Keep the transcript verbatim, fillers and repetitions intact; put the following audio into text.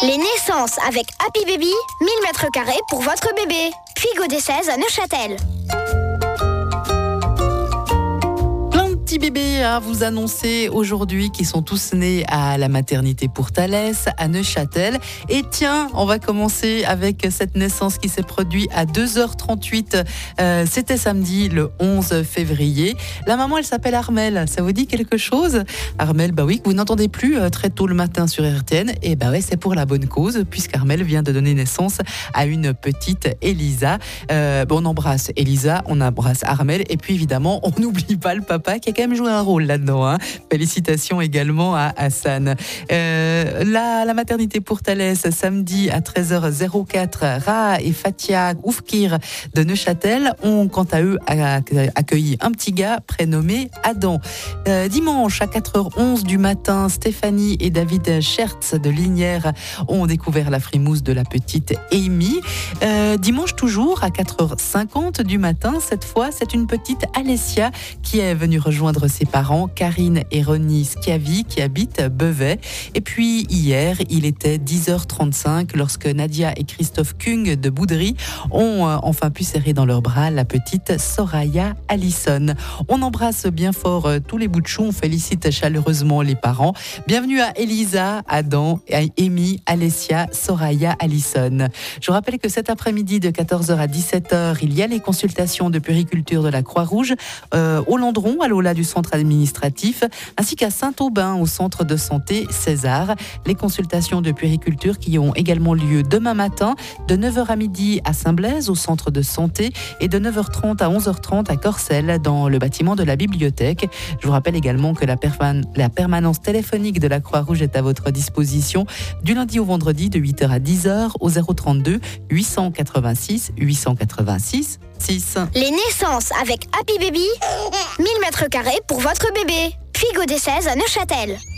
Les naissances avec Happy Baby, mille mètres carrés pour votre bébé. Puy des seize à Neuchâtel. Petits bébés à vous annoncer aujourd'hui qui sont tous nés à la maternité Pourtalès à Neuchâtel. Et tiens, on va commencer avec cette naissance qui s'est produite à deux heures trente-huit. Euh, c'était samedi le onze février. La maman, elle s'appelle Armelle. Ça vous dit quelque chose? Armelle, bah oui, que vous n'entendez plus euh, très tôt le matin sur R T N. Et bah ouais, c'est pour la bonne cause, puisqu'Armelle vient de donner naissance à une petite Elisa. Euh, bon, on embrasse Elisa, on embrasse Armelle, et puis évidemment, on n'oublie pas le papa qui a quand même joué un rôle là-dedans. Hein. Félicitations également à Hassan. Euh, la, la maternité Pourtalès, samedi à treize heures quatre, Ra et Fatia Oufkir de Neuchâtel ont quant à eux accueilli un petit gars prénommé Adam. Euh, dimanche à quatre heures onze du matin, Stéphanie et David Schertz de Lignières ont découvert la frimousse de la petite Amy. Euh, dimanche toujours à quatre heures cinquante du matin, cette fois c'est une petite Alessia qui est venue rejoindre ses parents, Karine et Ronnie Schiavi, qui habitent Bevet. Et puis hier, il était dix heures trente-cinq lorsque Nadia et Christophe Kung de Boudry ont euh, enfin pu serrer dans leurs bras la petite Soraya Allison. On embrasse bien fort euh, tous les bouts de chou, on félicite chaleureusement les parents. Bienvenue à Elisa, Adam, Amy, Alessia, Soraya Allison. Je vous rappelle que cet après-midi de quatorze heures à dix-sept heures, il y a les consultations de puériculture de la Croix-Rouge euh, au Landron, à l'Ola du centre administratif, ainsi qu'à Saint-Aubin au centre de santé César. Les consultations de puériculture qui ont également lieu demain matin de neuf heures à midi à Saint-Blaise au centre de santé et de neuf heures trente à onze heures trente à Corcelles dans le bâtiment de la bibliothèque. Je vous rappelle également que la, perman- la permanence téléphonique de la Croix-Rouge est à votre disposition du lundi au vendredi de huit heures à dix heures au zéro trente-deux huit cent quatre-vingt-six huit cent quatre-vingt-six six. Les naissances avec Happy Baby, mille mètres carrés pour votre bébé. Puy des seize à Neuchâtel.